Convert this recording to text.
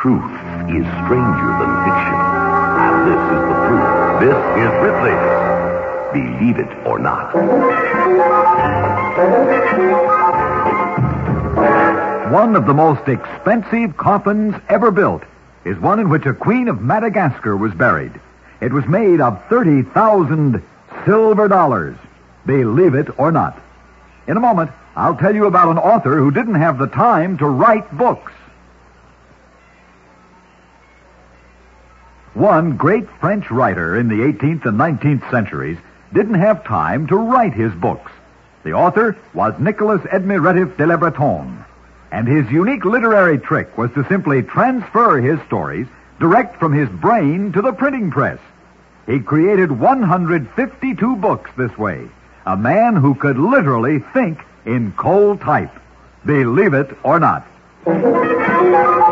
Truth is stranger than fiction. And this is the proof. This is Ripley's Believe It or Not. One of the most expensive coffins ever built is one in which a queen of Madagascar was buried. It was made of 30,000 silver dollars. Believe it or not. In a moment, I'll tell you about an author who didn't have the time to write books. One great French writer in the 18th and 19th centuries didn't have time to write his books. The author was Nicolas Edmé de La Bretonne, and his unique literary trick was to simply transfer his stories direct from his brain to the printing press. He created 152 books this way. A man who could literally think in cold type. Believe it or not.